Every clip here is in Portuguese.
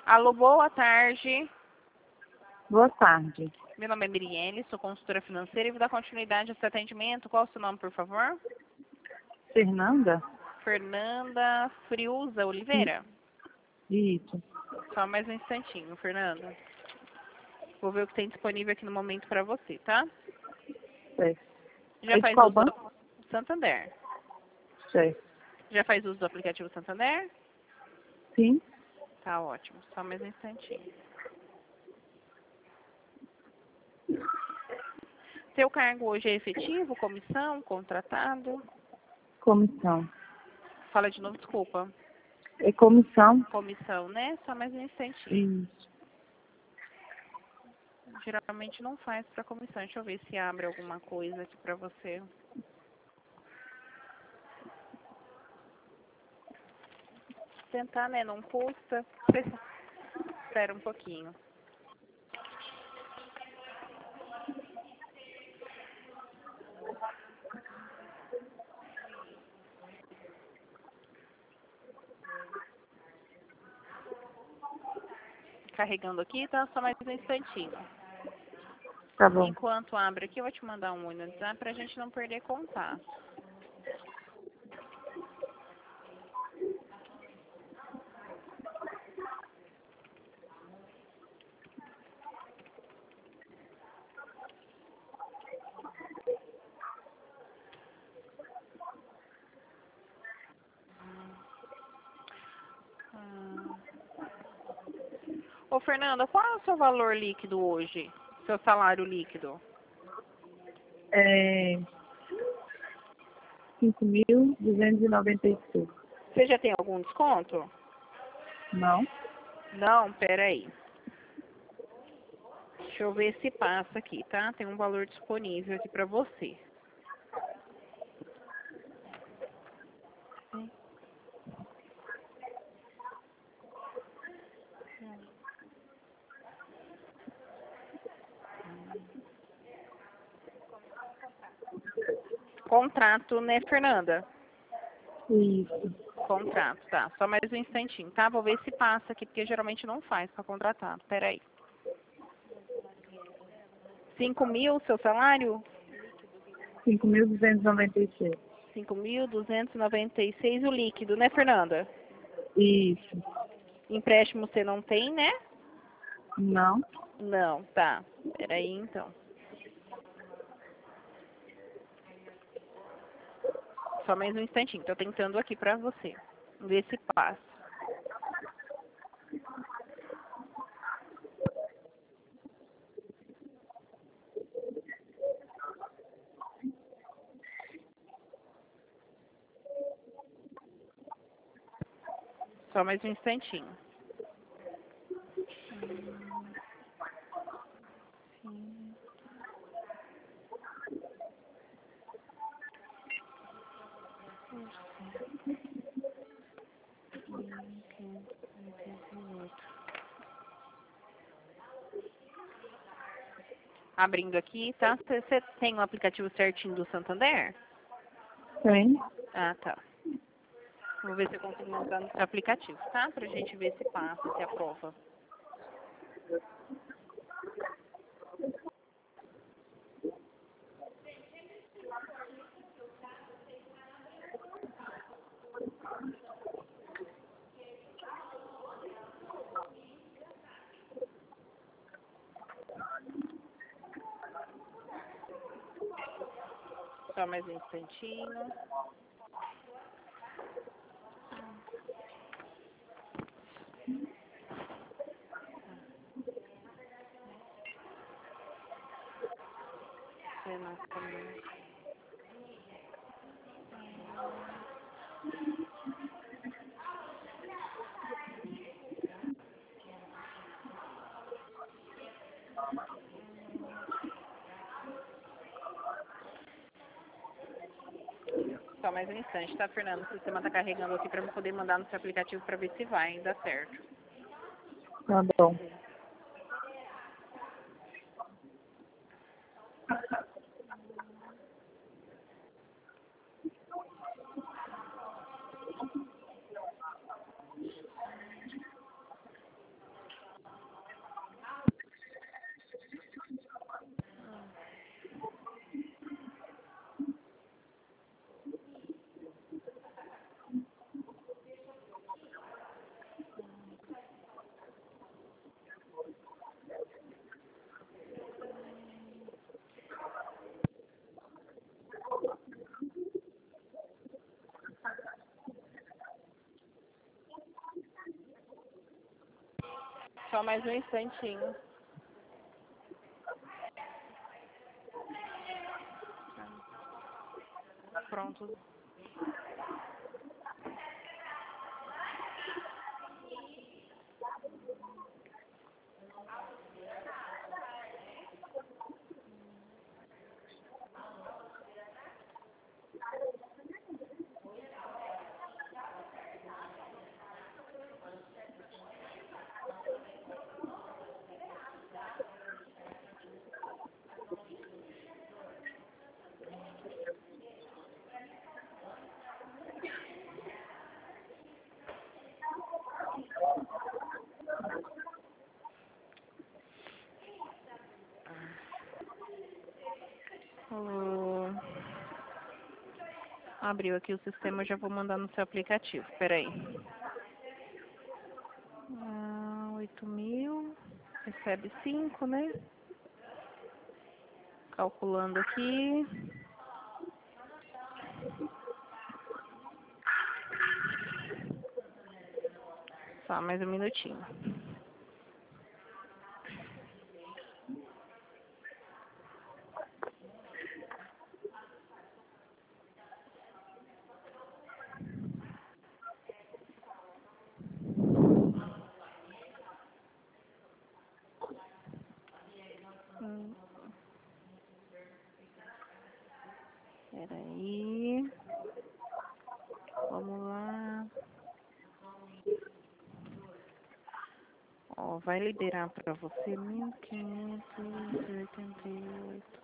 Alô, boa tarde. Boa tarde. Meu nome é Mirielle, sou consultora financeira e vou dar continuidade ao seu atendimento. Qual é o seu nome, por favor? Fernanda? Fernanda Friuza Oliveira. Isso. Só mais um instantinho, Fernanda. Vou ver o que tem disponível aqui no momento para você, tá? Certo. Já É de faz qual uso banco? do Santander. Certo. Já faz uso do aplicativo Santander? Sim. Tá ótimo. Só mais um instantinho. Seu cargo hoje é efetivo, comissão, contratado? Comissão. Fala de novo, desculpa. É comissão? Comissão, né? Só mais um instantinho. Isso. Geralmente não faz para comissão. Deixa eu ver se abre alguma coisa aqui para você. Tentar, né? Não custa. Espera um pouquinho. Carregando aqui, tá? Só mais um instantinho. Tá bom. Enquanto abre aqui, eu vou te mandar um oi no WhatsApp pra gente não perder contato. Ô, Fernanda, qual é o seu valor líquido hoje? Seu salário líquido? É 5.296. Você já tem algum desconto? Não? Não, peraí. Deixa eu ver se passa aqui, tá? Tem um valor disponível aqui pra você. Contrato, né, Fernanda? Isso. Contrato, tá. Só mais um instantinho, tá? Vou ver se passa aqui, porque geralmente não faz pra contratar. Peraí. 5.000, seu salário? 5.296. 5.296 o líquido, né, Fernanda? Isso. Empréstimo você não tem, né? Não? Não, tá. Peraí, então. Só mais um instantinho. Tô tentando aqui pra você. Ver se passa. Só mais um instantinho. Abrindo aqui, tá? Você tem o aplicativo certinho do Santander? Tem? Ah, tá. Vou ver se eu consigo montar no seu aplicativo, tá? Pra gente ver se passa, se aprova. Só mais um instantinho. Só mais um instante, tá, Fernando? O sistema tá carregando aqui pra eu poder mandar no seu aplicativo pra ver se vai dar certo. Tá bom. Só mais um instantinho. Pronto. Abriu aqui o sistema, já vou mandar no seu aplicativo. Espera aí. 8.000. Recebe 5, né? Calculando aqui. Só mais um minutinho. Peraí. Vamos lá. Ó, vai liberar para você 1.588.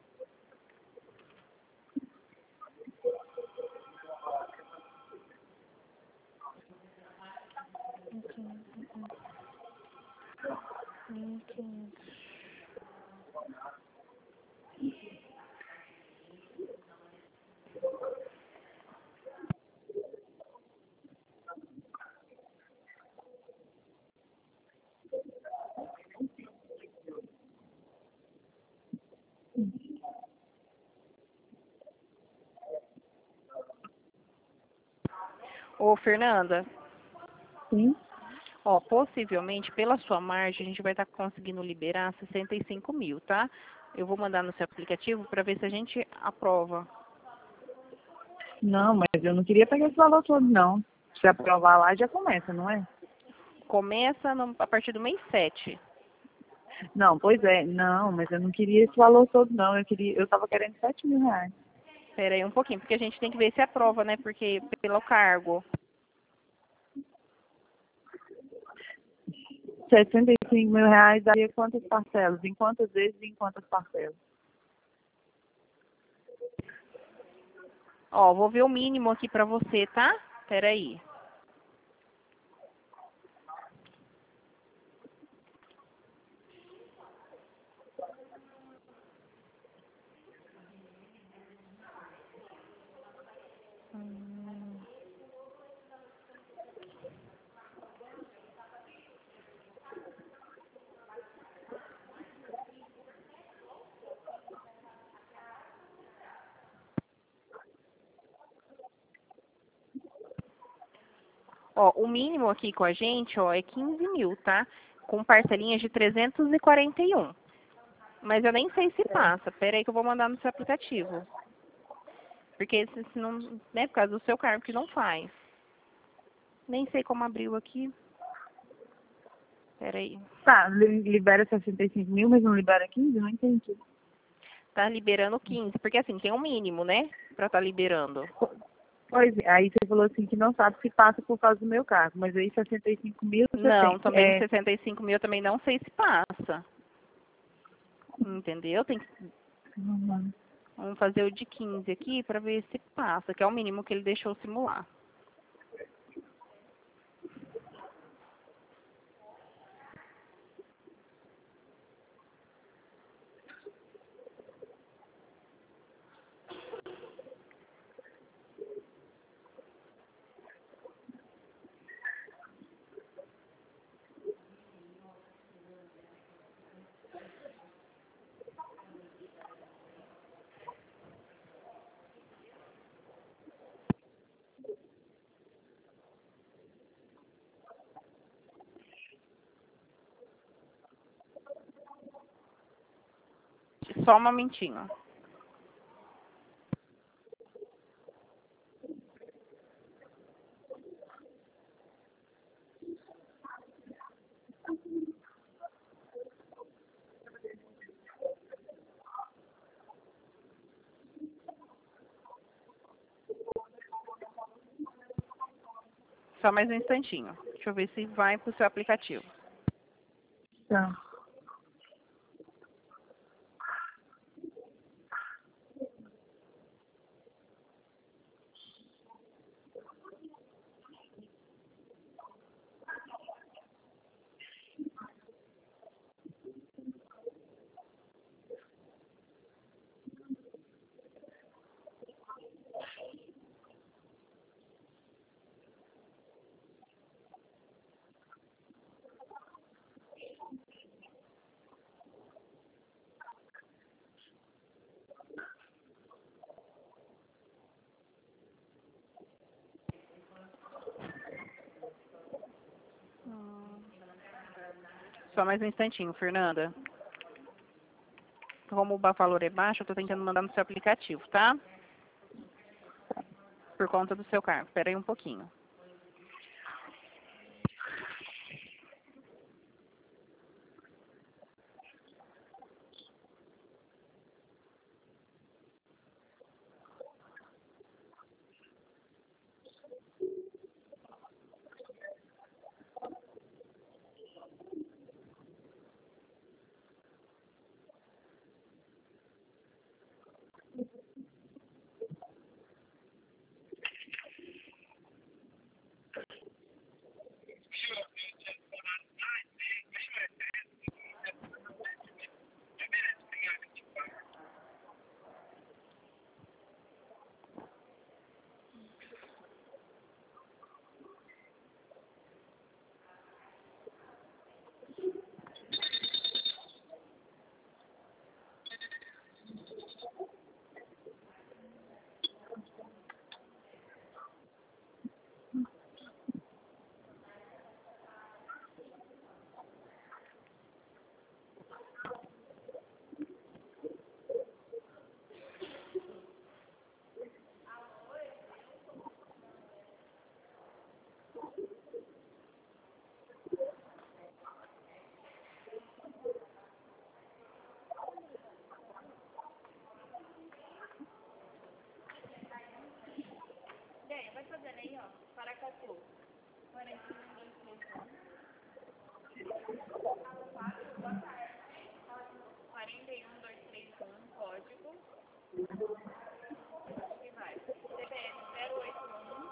Ô, Fernanda. Sim. Ó, possivelmente, pela sua margem, a gente vai estar conseguindo liberar 65 mil, tá? Eu vou mandar no seu aplicativo para ver se a gente aprova. Não, mas eu não queria pegar esse valor todo, não. Se aprovar lá, já começa, não é? Começa a partir do mês 7. Não, pois é. Não, mas eu não queria esse valor todo, não. Eu tava querendo 7.000 reais. Espera aí um pouquinho, porque a gente tem que ver se aprova, né? Porque pelo cargo. 65.000 reais daria quantas parcelas? Em quantas vezes e em quantas parcelas? Ó, vou ver o mínimo aqui pra você, tá? Espera aí. Ó, o mínimo aqui com a gente, ó, é 15 mil, tá? Com parcelinhas de 341. Mas eu nem sei se passa. Pera aí que eu vou mandar no seu aplicativo. Porque se não, né, por causa do seu cargo que não faz. Nem sei como abriu aqui. Pera aí. Tá, libera 65.000, mas não libera 15? Não entendi. Tá liberando 15, porque assim, tem um mínimo, né? Pra tá liberando. Pois é, aí você falou assim que não sabe se passa por causa do meu cargo, mas aí 65.000 você Não, tem. também 65 mil eu também não sei se passa. Entendeu? Tem que, Uhum. vamos fazer o de 15 aqui pra ver se passa, que é o mínimo que ele deixou simular. Só um momentinho. Só mais um instantinho. Deixa eu ver se vai para o seu aplicativo. Tá. Só mais um instantinho, Fernanda. Como o valor é baixo, eu estou tentando mandar no seu aplicativo, tá? Por conta do seu cargo. Espera aí um pouquinho. Vai fazendo aí, ó. Paracatu. 41231, código. E vai. CPF 081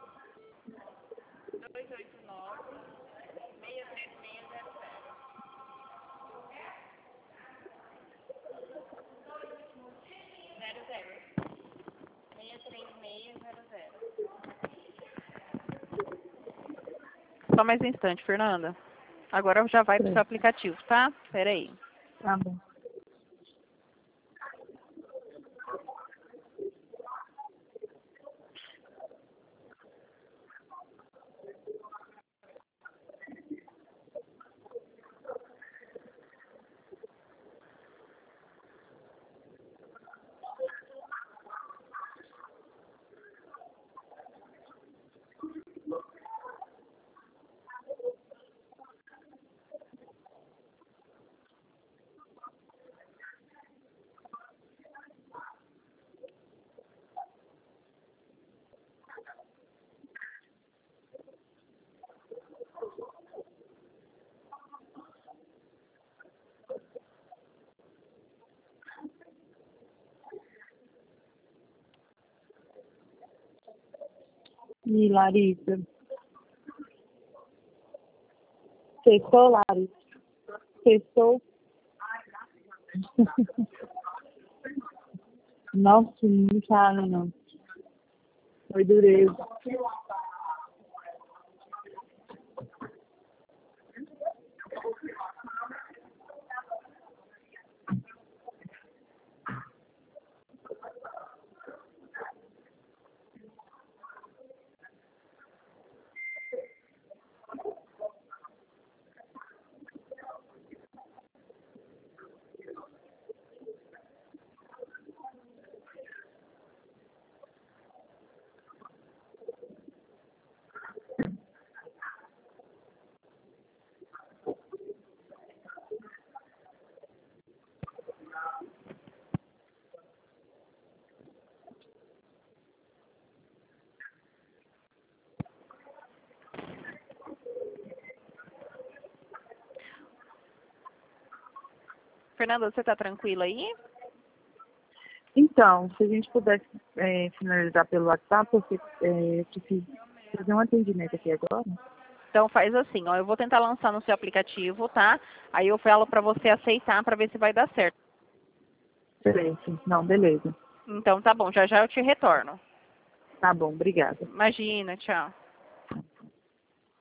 289 63600. 63600. Só mais um instante, Fernanda. Agora já vai para o seu aplicativo, tá? Espera aí. Tá bom. E Larissa? Sextou, Larissa? Sextou? Nossa, não fala não. Foi dureza. Fernanda, você tá tranquila aí? Então, se a gente pudesse finalizar pelo WhatsApp, porque eu preciso fazer um atendimento aqui agora. Então faz assim, ó, eu vou tentar lançar no seu aplicativo, tá? Aí eu falo pra você aceitar pra ver se vai dar certo. Excelente. Não, beleza. Então tá bom, já já eu te retorno. Tá bom, obrigada. Imagina, tchau.